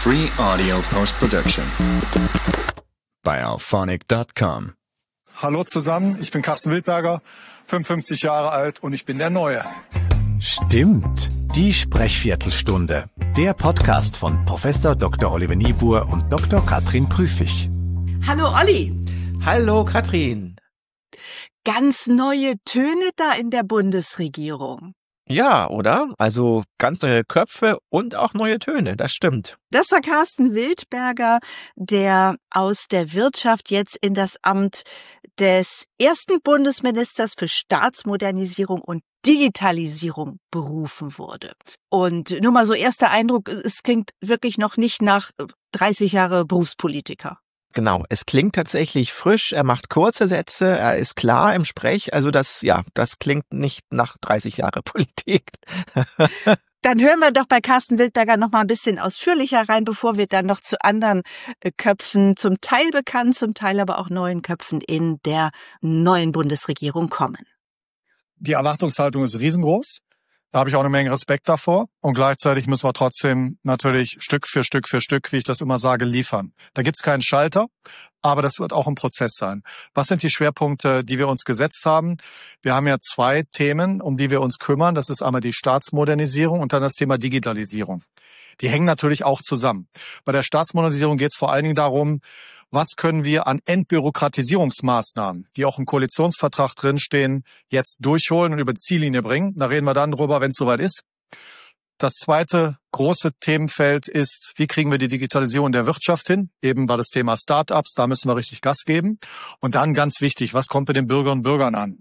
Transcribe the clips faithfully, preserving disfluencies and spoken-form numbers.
Free Audio Post-Production bei auphonic Punkt com. Hallo zusammen, ich bin Carsten Wildberger, fünfundfünfzig Jahre alt und ich bin der Neue. Stimmt, die Sprechviertelstunde. Der Podcast von Professor Doktor Oliver Niebuhr und Doktor Katrin Prüfig. Hallo Olli. Hallo Katrin. Ganz neue Töne da in der Bundesregierung. Ja, oder? Also ganz neue Köpfe und auch neue Töne, das stimmt. Das war Carsten Wildberger, der aus der Wirtschaft jetzt in das Amt des ersten Bundesministers für Staatsmodernisierung und Digitalisierung berufen wurde. Und nur mal so erster Eindruck, es klingt wirklich noch nicht nach dreißig Jahre Berufspolitiker. Genau, es klingt tatsächlich frisch, er macht kurze Sätze, er ist klar im Sprech, also das, ja, das klingt nicht nach dreißig Jahre Politik. Dann hören wir doch bei Carsten Wildberger noch mal ein bisschen ausführlicher rein, bevor wir dann noch zu anderen Köpfen, zum Teil bekannt, zum Teil aber auch neuen Köpfen in der neuen Bundesregierung kommen. Die Erwartungshaltung ist riesengroß. Da habe ich auch eine Menge Respekt davor. Und gleichzeitig müssen wir trotzdem natürlich Stück für Stück für Stück, wie ich das immer sage, liefern. Da gibt's keinen Schalter, aber das wird auch ein Prozess sein. Was sind die Schwerpunkte, die wir uns gesetzt haben? Wir haben ja zwei Themen, um die wir uns kümmern. Das ist einmal die Staatsmodernisierung und dann das Thema Digitalisierung. Die hängen natürlich auch zusammen. Bei der Staatsmodernisierung geht es vor allen Dingen darum, was können wir an Entbürokratisierungsmaßnahmen, die auch im Koalitionsvertrag drinstehen, jetzt durchholen und über die Ziellinie bringen. Da reden wir dann drüber, wenn es soweit ist. Das zweite große Themenfeld ist, wie kriegen wir die Digitalisierung der Wirtschaft hin? Eben war das Thema Start-ups, da müssen wir richtig Gas geben. Und dann ganz wichtig, was kommt bei den Bürgerinnen und Bürgern an?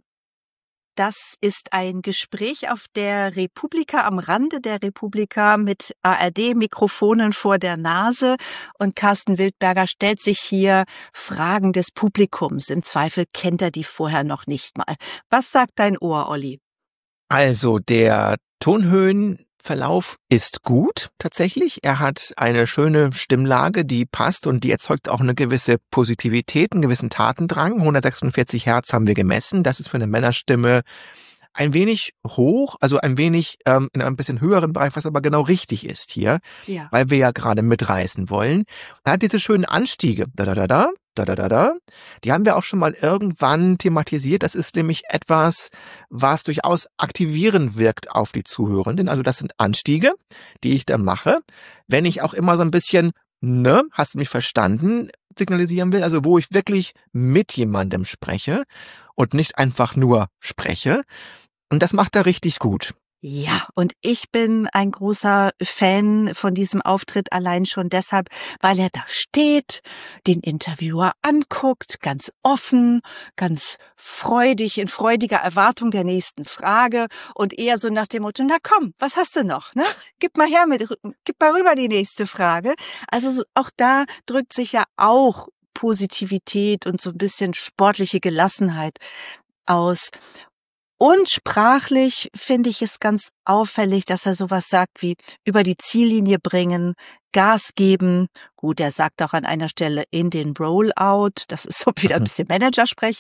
Das ist ein Gespräch auf der Republika, am Rande der Republika mit A R D-Mikrofonen vor der Nase. Und Carsten Wildberger stellt sich hier Fragen des Publikums. Im Zweifel kennt er die vorher noch nicht mal. Was sagt dein Ohr, Olli? Also der Tonhöhenverlauf ist gut, tatsächlich. Er hat eine schöne Stimmlage, die passt und die erzeugt auch eine gewisse Positivität, einen gewissen Tatendrang. hundertsechsundvierzig Hertz haben wir gemessen. Das ist für eine Männerstimme ein wenig hoch, also ein wenig ähm, in einem bisschen höheren Bereich, was aber genau richtig ist hier, Ja. weil wir ja gerade mitreißen wollen. Er hat diese schönen Anstiege, da da da da, da da da da. Die haben wir auch schon mal irgendwann thematisiert. Das ist nämlich etwas, was durchaus aktivierend wirkt auf die Zuhörenden. Also das sind Anstiege, die ich dann mache, wenn ich auch immer so ein bisschen, ne, hast du mich verstanden, signalisieren will. Also wo ich wirklich mit jemandem spreche und nicht einfach nur spreche. Und das macht er richtig gut. Ja, und ich bin ein großer Fan von diesem Auftritt allein schon deshalb, weil er da steht, den Interviewer anguckt, ganz offen, ganz freudig, in freudiger Erwartung der nächsten Frage und eher so nach dem Motto, na komm, was hast du noch, ne? Gib mal her mit, gib mal rüber die nächste Frage. Also so, auch da drückt sich ja auch Positivität und so ein bisschen sportliche Gelassenheit aus. Und sprachlich finde ich es ganz auffällig, dass er sowas sagt wie über die Ziellinie bringen, Gas geben. Gut, er sagt auch an einer Stelle in den Rollout. Das ist so wieder ein bisschen Managersprech.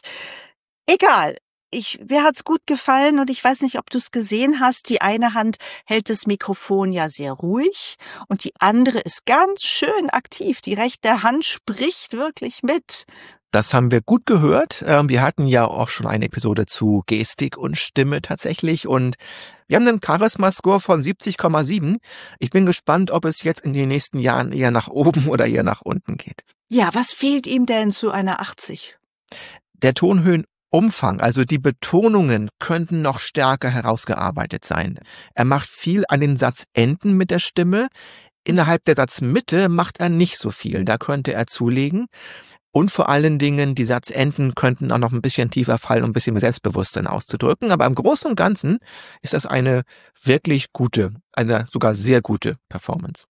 Egal. Ich, mir hat's gut gefallen und ich weiß nicht, ob du es gesehen hast. Die eine Hand hält das Mikrofon ja sehr ruhig und die andere ist ganz schön aktiv. Die rechte Hand spricht wirklich mit. Das haben wir gut gehört. Wir hatten ja auch schon eine Episode zu Gestik und Stimme tatsächlich und wir haben einen Charisma-Score von siebzig Komma sieben. Ich bin gespannt, ob es jetzt in den nächsten Jahren eher nach oben oder eher nach unten geht. Ja, was fehlt ihm denn zu einer achtzig? Der Tonhöhenumfang, also die Betonungen könnten noch stärker herausgearbeitet sein. Er macht viel an den Satzenden mit der Stimme. Innerhalb der Satzmitte macht er nicht so viel. Da könnte er zulegen. Und vor allen Dingen, die Satzenden könnten auch noch ein bisschen tiefer fallen, um ein bisschen mehr Selbstbewusstsein auszudrücken. Aber im Großen und Ganzen ist das eine wirklich gute, eine sogar sehr gute Performance.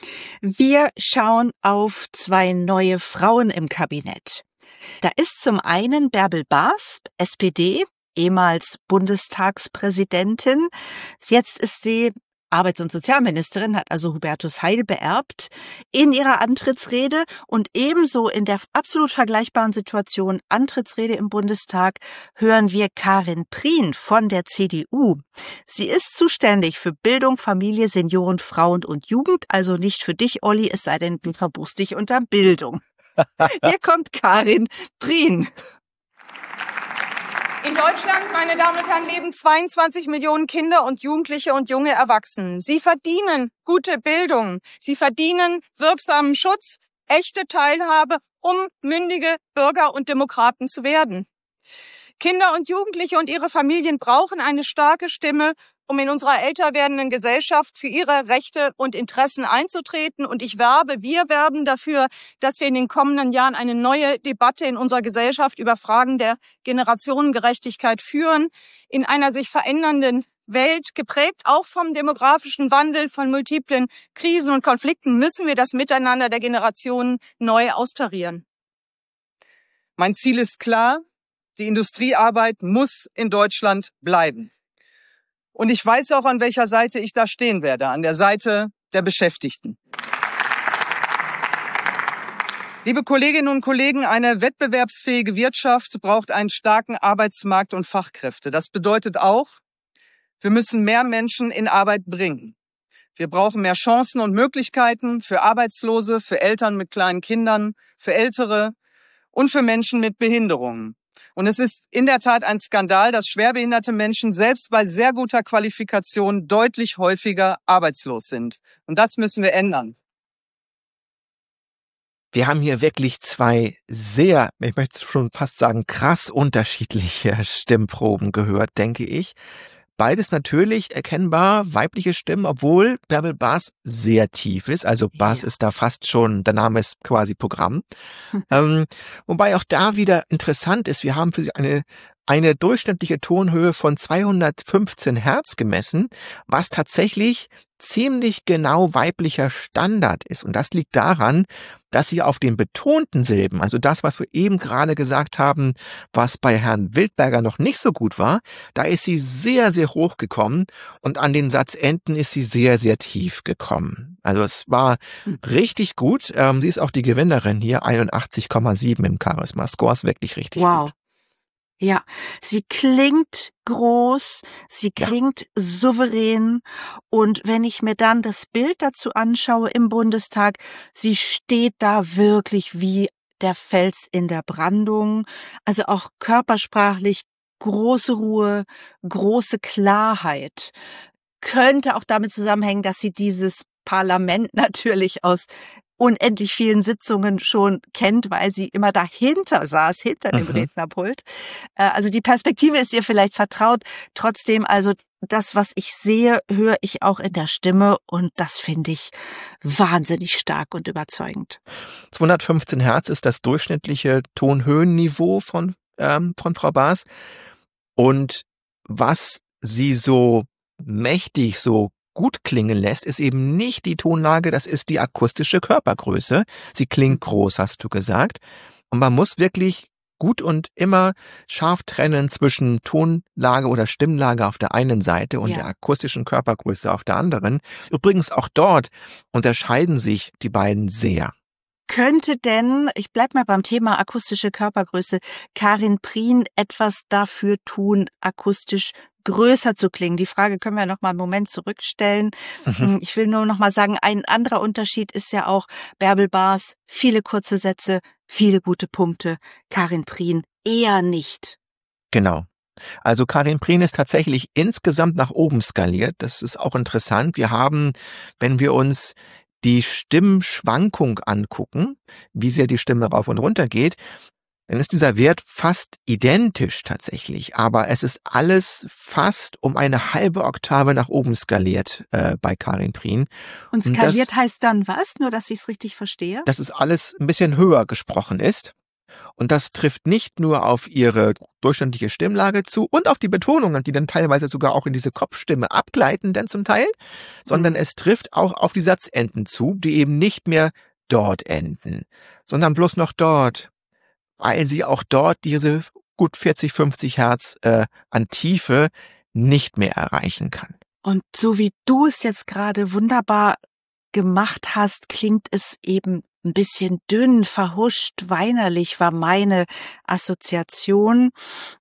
Wir schauen auf zwei neue Frauen im Kabinett. Da ist zum einen Bärbel Basb, S P D, ehemals Bundestagspräsidentin. Jetzt ist sie Arbeits- und Sozialministerin, hat also Hubertus Heil beerbt, in ihrer Antrittsrede und ebenso in der absolut vergleichbaren Situation Antrittsrede im Bundestag hören wir Karin Prien von der C D U. Sie ist zuständig für Bildung, Familie, Senioren, Frauen und Jugend, also nicht für dich, Olli, es sei denn, du verbuchst dich unter Bildung. Hier kommt Karin Prien. In Deutschland, meine Damen und Herren, leben zweiundzwanzig Millionen Kinder und Jugendliche und junge Erwachsene. Sie verdienen gute Bildung. Sie verdienen wirksamen Schutz, echte Teilhabe, um mündige Bürger und Demokraten zu werden. Kinder und Jugendliche und ihre Familien brauchen eine starke Stimme, um in unserer älter werdenden Gesellschaft für ihre Rechte und Interessen einzutreten. Und ich werbe, wir werben dafür, dass wir in den kommenden Jahren eine neue Debatte in unserer Gesellschaft über Fragen der Generationengerechtigkeit führen. In einer sich verändernden Welt, geprägt auch vom demografischen Wandel, von multiplen Krisen und Konflikten, müssen wir das Miteinander der Generationen neu austarieren. Mein Ziel ist klar, die Industriearbeit muss in Deutschland bleiben. Und ich weiß auch, an welcher Seite ich da stehen werde, an der Seite der Beschäftigten. Liebe Kolleginnen und Kollegen, eine wettbewerbsfähige Wirtschaft braucht einen starken Arbeitsmarkt und Fachkräfte. Das bedeutet auch, wir müssen mehr Menschen in Arbeit bringen. Wir brauchen mehr Chancen und Möglichkeiten für Arbeitslose, für Eltern mit kleinen Kindern, für Ältere und für Menschen mit Behinderungen. Und es ist in der Tat ein Skandal, dass schwerbehinderte Menschen selbst bei sehr guter Qualifikation deutlich häufiger arbeitslos sind. Und das müssen wir ändern. Wir haben hier wirklich zwei sehr, ich möchte schon fast sagen, krass unterschiedliche Stimmproben gehört, denke ich. Beides natürlich erkennbar weibliche Stimmen, obwohl Bärbel Baas sehr tief ist. Also Baas ja. ist da fast schon, der Name ist quasi Programm. ähm, wobei auch da wieder interessant ist, wir haben für eine eine durchschnittliche Tonhöhe von zweihundertfünfzehn Hertz gemessen, was tatsächlich ziemlich genau weiblicher Standard ist. Und das liegt daran, dass sie auf den betonten Silben, also das, was wir eben gerade gesagt haben, was bei Herrn Wildberger noch nicht so gut war, da ist sie sehr, sehr hoch gekommen und an den Satzenden ist sie sehr, sehr tief gekommen. Also es war richtig gut. Ähm, sie ist auch die Gewinnerin hier, einundachtzig Komma sieben im Charisma-Score, ist wirklich richtig wow. gut. Ja, sie klingt groß, sie klingt ja. souverän und wenn ich mir dann das Bild dazu anschaue im Bundestag, sie steht da wirklich wie der Fels in der Brandung, also auch körpersprachlich große Ruhe, große Klarheit. Könnte auch damit zusammenhängen, dass sie dieses Parlament natürlich aus unendlich vielen Sitzungen schon kennt, weil sie immer dahinter saß, hinter dem mhm. Rednerpult. Also die Perspektive ist ihr vielleicht vertraut. Trotzdem, also das, was ich sehe, höre ich auch in der Stimme und das finde ich wahnsinnig stark und überzeugend. zweihundertfünfzehn Hertz ist das durchschnittliche Tonhöhenniveau von, ähm, von Frau Baas. Und was sie so mächtig, so gut klingen lässt, ist eben nicht die Tonlage, das ist die akustische Körpergröße. Sie klingt groß, hast du gesagt. Und man muss wirklich gut und immer scharf trennen zwischen Tonlage oder Stimmlage auf der einen Seite und ja. der akustischen Körpergröße auf der anderen. Übrigens auch dort unterscheiden sich die beiden sehr. Könnte denn, ich bleib mal beim Thema akustische Körpergröße, Karin Prien etwas dafür tun, akustisch größer zu klingen? Die Frage können wir noch mal einen Moment zurückstellen. Mhm. Ich will nur noch mal sagen, ein anderer Unterschied ist ja auch Bärbel Baas, viele kurze Sätze, viele gute Punkte. Karin Prien eher nicht. Genau. Also Karin Prien ist tatsächlich insgesamt nach oben skaliert. Das ist auch interessant. Wir haben, wenn wir uns die Stimmschwankung angucken, wie sehr die Stimme rauf und runter geht, dann ist dieser Wert fast identisch tatsächlich, aber es ist alles fast um eine halbe Oktave nach oben skaliert äh, bei Karin Prien. Und skaliert und das, heißt dann was? Nur, dass ich es richtig verstehe? Dass es alles ein bisschen höher gesprochen ist. Und das trifft nicht nur auf ihre durchschnittliche Stimmlage zu und auf die Betonungen, die dann teilweise sogar auch in diese Kopfstimme abgleiten, denn zum Teil, sondern mhm. es trifft auch auf die Satzenden zu, die eben nicht mehr dort enden, sondern bloß noch dort, weil sie auch dort diese gut vierzig, fünfzig Hertz äh, an Tiefe nicht mehr erreichen kann. Und so wie du es jetzt gerade wunderbar gemacht hast, klingt es eben ein bisschen dünn, verhuscht, weinerlich war meine Assoziation.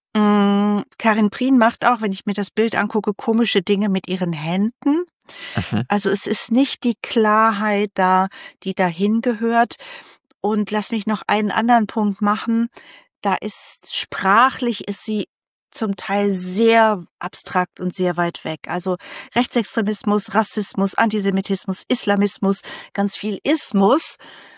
Mm, Karin Prien macht auch, wenn ich mir das Bild angucke, komische Dinge mit ihren Händen. Mhm. Also es ist nicht die Klarheit da, die dahin gehört. Und lass mich noch einen anderen Punkt machen. Da ist sprachlich, ist sie zum Teil sehr abstrakt und sehr weit weg. Also Rechtsextremismus, Rassismus, Antisemitismus, Islamismus, ganz viel Ismus.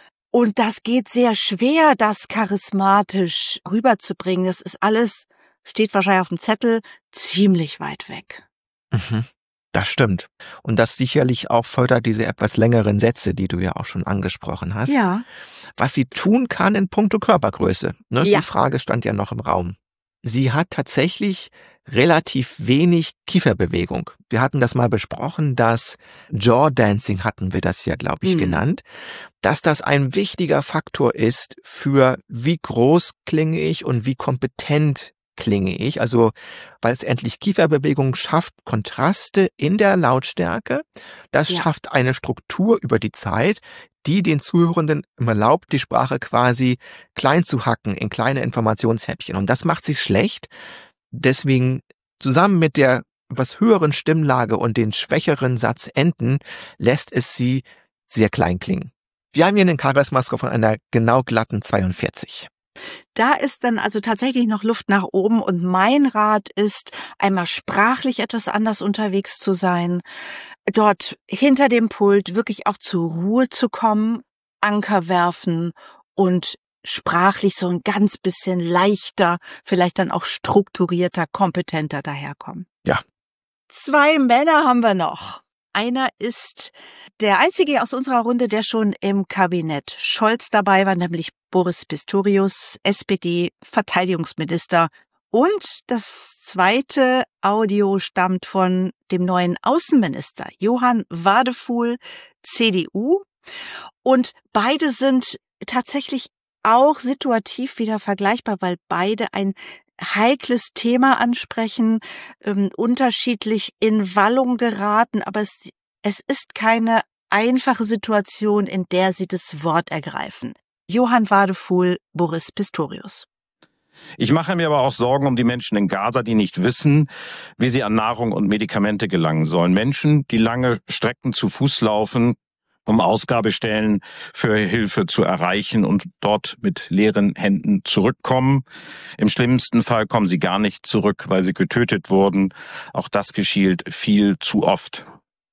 Und das geht sehr schwer, das charismatisch rüberzubringen. Das ist alles, steht wahrscheinlich auf dem Zettel, ziemlich weit weg. Mhm. Das stimmt. Und das sicherlich auch fördert diese etwas längeren Sätze, die du ja auch schon angesprochen hast. Ja. Was sie tun kann in puncto Körpergröße. Ne? Ja. Die Frage stand ja noch im Raum. Sie hat tatsächlich relativ wenig Kieferbewegung. Wir hatten das mal besprochen, dass Jaw Dancing hatten wir das ja, glaube ich, Mhm. genannt, dass das ein wichtiger Faktor ist für wie groß klinge ich und wie kompetent klinge ich. Also, weil es endlich Kieferbewegung schafft, Kontraste in der Lautstärke. Das Ja. schafft eine Struktur über die Zeit, die den Zuhörenden erlaubt, die Sprache quasi klein zu hacken in kleine Informationshäppchen. Und das macht sie schlecht. Deswegen zusammen mit der etwas höheren Stimmlage und den schwächeren Satzenden lässt es sie sehr klein klingen. Wir haben hier einen Charisma-Score von einer genau glatten zweiundvierzig. Da ist dann also tatsächlich noch Luft nach oben und mein Rat ist, einmal sprachlich etwas anders unterwegs zu sein, dort hinter dem Pult wirklich auch zur Ruhe zu kommen, Anker werfen und sprachlich so ein ganz bisschen leichter, vielleicht dann auch strukturierter, kompetenter daherkommen. Ja. Zwei Männer haben wir noch. Einer ist der einzige aus unserer Runde, der schon im Kabinett Scholz dabei war, nämlich Boris Pistorius, S P D-Verteidigungsminister. Und das zweite Audio stammt von dem neuen Außenminister, Johann Wadefuhl, C D U. Und beide sind tatsächlich auch situativ wieder vergleichbar, weil beide ein heikles Thema ansprechen, ähm, unterschiedlich in Wallung geraten, aber es, es ist keine einfache Situation, in der sie das Wort ergreifen. Johann Wadefuhl, Boris Pistorius. Ich mache mir aber auch Sorgen um die Menschen in Gaza, die nicht wissen, wie sie an Nahrung und Medikamente gelangen sollen. Menschen, die lange Strecken zu Fuß laufen, um Ausgabestellen für Hilfe zu erreichen und dort mit leeren Händen zurückkommen. Im schlimmsten Fall kommen sie gar nicht zurück, weil sie getötet wurden. Auch das geschieht viel zu oft.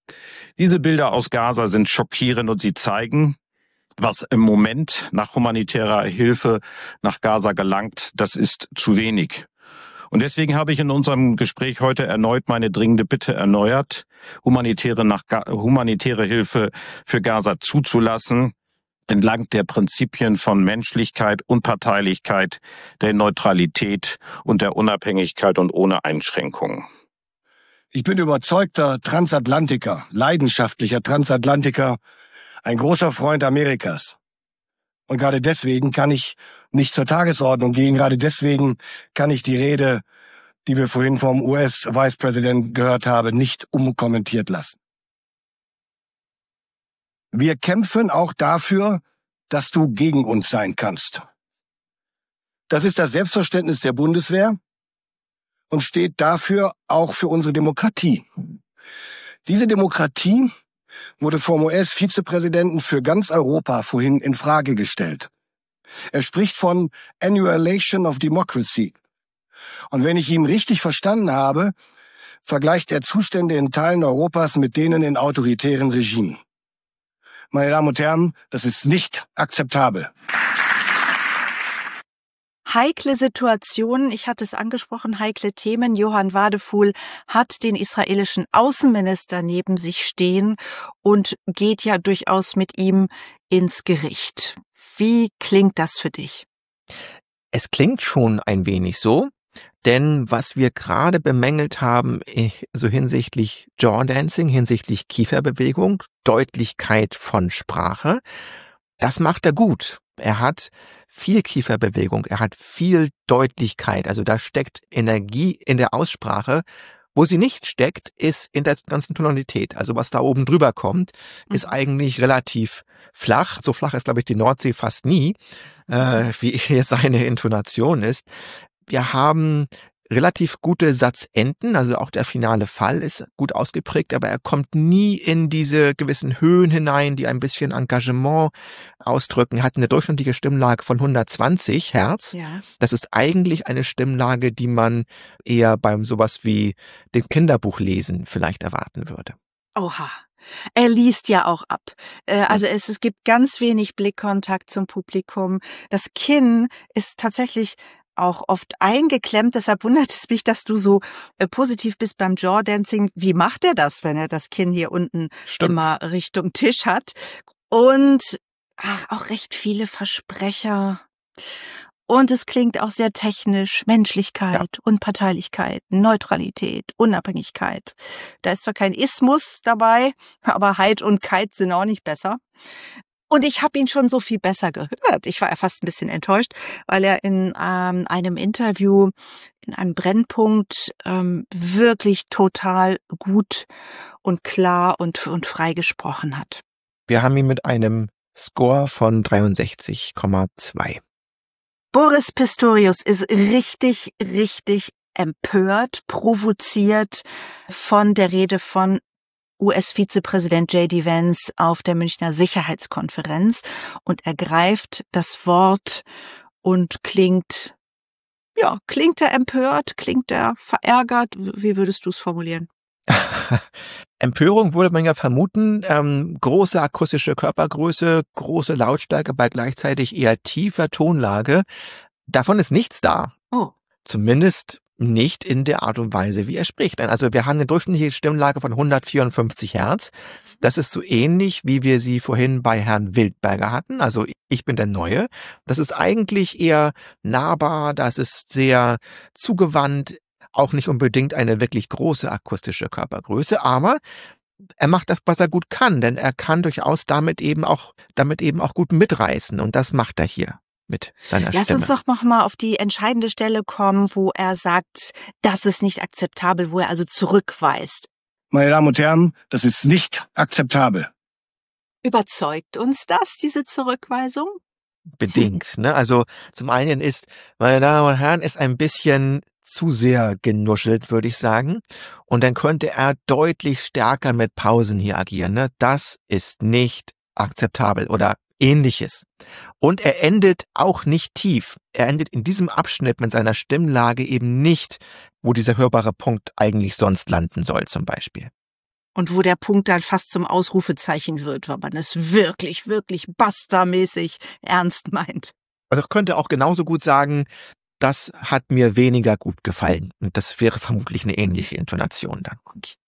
Diese Bilder aus Gaza sind schockierend und sie zeigen, was im Moment nach humanitärer Hilfe nach Gaza gelangt, das ist zu wenig. Und deswegen habe ich in unserem Gespräch heute erneut meine dringende Bitte erneuert, humanitäre, nach, humanitäre Hilfe für Gaza zuzulassen, entlang der Prinzipien von Menschlichkeit, Unparteilichkeit, der Neutralität und der Unabhängigkeit und ohne Einschränkungen. Ich bin überzeugter Transatlantiker, leidenschaftlicher Transatlantiker, ein großer Freund Amerikas. Und gerade deswegen kann ich nicht zur Tagesordnung gehen. Gerade deswegen kann ich die Rede, die wir vorhin vom U S-Vicepräsidenten gehört haben, nicht unkommentiert lassen. Wir kämpfen auch dafür, dass du gegen uns sein kannst. Das ist das Selbstverständnis der Bundeswehr und steht dafür auch für unsere Demokratie. Diese Demokratie wurde vom U S-Vizepräsidenten für ganz Europa vorhin in Frage gestellt. Er spricht von Annihilation of Democracy. Und wenn ich ihn richtig verstanden habe, vergleicht er Zustände in Teilen Europas mit denen in autoritären Regimen. Meine Damen und Herren, das ist nicht akzeptabel. Heikle Situationen, ich hatte es angesprochen, heikle Themen. Johann Wadefuhl hat den israelischen Außenminister neben sich stehen und geht ja durchaus mit ihm ins Gericht. Wie klingt das für dich? Es klingt schon ein wenig so, denn was wir gerade bemängelt haben, so hinsichtlich Jaw Dancing, hinsichtlich Kieferbewegung, Deutlichkeit von Sprache, das macht er gut. Er hat viel Kieferbewegung, er hat viel Deutlichkeit, also da steckt Energie in der Aussprache, Wo sie nicht steckt, ist in der ganzen Tonalität. Also was da oben drüber kommt, ist Mhm. eigentlich relativ flach. So flach ist, glaube ich, die Nordsee fast nie, äh, wie hier seine Intonation ist. Wir haben relativ gute Satzenden, also auch der finale Fall ist gut ausgeprägt, aber er kommt nie in diese gewissen Höhen hinein, die ein bisschen Engagement ausdrücken. Er hat eine durchschnittliche Stimmlage von hundertzwanzig Hertz. Ja. Das ist eigentlich eine Stimmlage, die man eher beim sowas wie dem Kinderbuchlesen vielleicht erwarten würde. Oha. Er liest ja auch ab. Äh, also es, es gibt ganz wenig Blickkontakt zum Publikum. Das Kinn ist tatsächlich auch oft eingeklemmt. Deshalb wundert es mich, dass du so äh, positiv bist beim Jawdancing. Wie macht er das, wenn er das Kinn hier unten Stimmt. immer Richtung Tisch hat? Und ach, auch recht viele Versprecher. Und es klingt auch sehr technisch. Menschlichkeit, Unparteilichkeit, Neutralität, Unabhängigkeit. Da ist zwar kein Ismus dabei, aber Heid und Keit sind auch nicht besser. Und ich habe ihn schon so viel besser gehört. Ich war ja fast ein bisschen enttäuscht, weil er in ähm, einem Interview, in einem Brennpunkt, ähm, wirklich total gut und klar und, und frei gesprochen hat. Wir haben ihn mit einem Score von dreiundsechzig Komma zwei. Boris Pistorius ist richtig, richtig empört, provoziert von der Rede von U S-Vizepräsident J D Vance auf der Münchner Sicherheitskonferenz und ergreift das Wort und klingt, ja, klingt er empört, klingt er verärgert? Wie würdest du es formulieren? Empörung würde man ja vermuten, ähm, große akustische Körpergröße, große Lautstärke bei gleichzeitig eher tiefer Tonlage. Davon ist nichts da. Oh. Zumindest nicht in der Art und Weise, wie er spricht. Also wir haben eine durchschnittliche Stimmlage von hundertvierundfünfzig Hertz. Das ist so ähnlich, wie wir sie vorhin bei Herrn Wildberger hatten. Also ich bin der Neue. Das ist eigentlich eher nahbar, das ist sehr zugewandt, auch nicht unbedingt eine wirklich große akustische Körpergröße, aber er macht das, was er gut kann, denn er kann durchaus damit eben auch, damit eben auch gut mitreißen und das macht er hier mit seiner Lass Stimme. uns doch noch mal auf die entscheidende Stelle kommen, wo er sagt, das ist nicht akzeptabel, wo er also zurückweist. Meine Damen und Herren, das ist nicht akzeptabel. Überzeugt uns das, diese Zurückweisung? Bedingt. Ne? Also zum einen ist, meine Damen und Herren, ist ein bisschen zu sehr genuschelt, würde ich sagen. Und dann könnte er deutlich stärker mit Pausen hier agieren. Ne? Das ist nicht akzeptabel oder Ähnliches. Und er endet auch nicht tief. Er endet in diesem Abschnitt mit seiner Stimmlage eben nicht, wo dieser hörbare Punkt eigentlich sonst landen soll, zum Beispiel. Und wo der Punkt dann fast zum Ausrufezeichen wird, weil man es wirklich, wirklich bustermäßig ernst meint. Also ich könnte auch genauso gut sagen, das hat mir weniger gut gefallen. Und das wäre vermutlich eine ähnliche Intonation dann.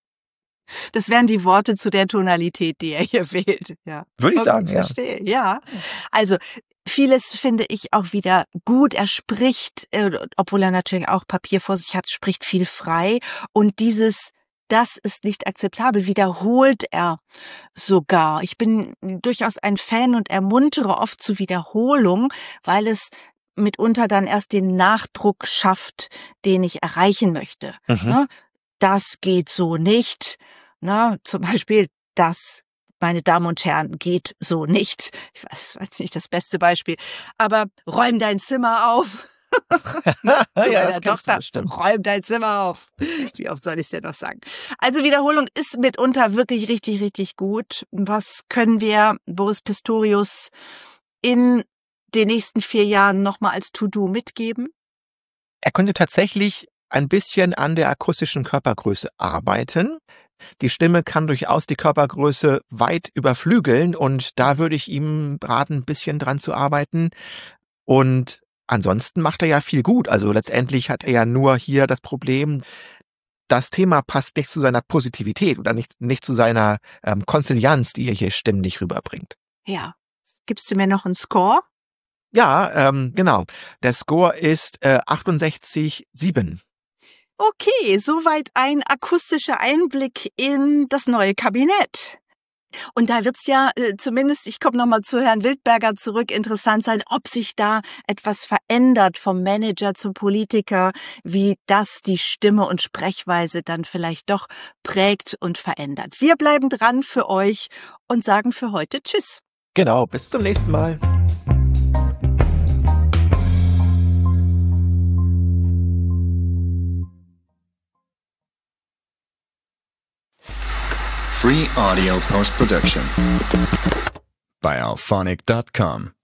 Das wären die Worte zu der Tonalität, die er hier wählt. Ja. Würde ich Okay, sagen, ja. Verstehe, ja. Also vieles finde ich auch wieder gut. Er spricht, äh, obwohl er natürlich auch Papier vor sich hat, spricht viel frei. Und dieses Das ist nicht akzeptabel, wiederholt er sogar. Ich bin durchaus ein Fan und ermuntere oft zu Wiederholung, weil es mitunter dann erst den Nachdruck schafft, den ich erreichen möchte. Mhm. Ne? Das geht so nicht. Ne? Zum Beispiel, das, meine Damen und Herren, geht so nicht. Ich weiß, weiß nicht das beste Beispiel. Aber räum dein Zimmer auf. ja, Zu meiner das kennst du Tochter, bestimmt. räum dein Zimmer auf. Wie oft soll ich es dir noch sagen? Also Wiederholung ist mitunter wirklich richtig, richtig gut. Was können wir Boris Pistorius in den nächsten vier Jahren nochmal als To-Do mitgeben? Er könnte tatsächlich ein bisschen an der akustischen Körpergröße arbeiten. Die Stimme kann durchaus die Körpergröße weit überflügeln und da würde ich ihm raten, ein bisschen dran zu arbeiten. Und ansonsten macht er ja viel gut. Also letztendlich hat er ja nur hier das Problem, das Thema passt nicht zu seiner Positivität oder nicht, nicht zu seiner ähm, Konsilianz, die er hier stimmlich rüberbringt. Ja. Gibst du mir noch einen Score? Ja, ähm, genau. Der Score ist äh, achtundsechzig Komma sieben. Okay, soweit ein akustischer Einblick in das neue Kabinett. Und da wird's ja äh, zumindest, ich komme nochmal zu Herrn Wildberger zurück, interessant sein, ob sich da etwas verändert vom Manager zum Politiker, wie das die Stimme und Sprechweise dann vielleicht doch prägt und verändert. Wir bleiben dran für euch und sagen für heute Tschüss. Genau, bis zum nächsten Mal. Free audio post-production by alphonic dot com.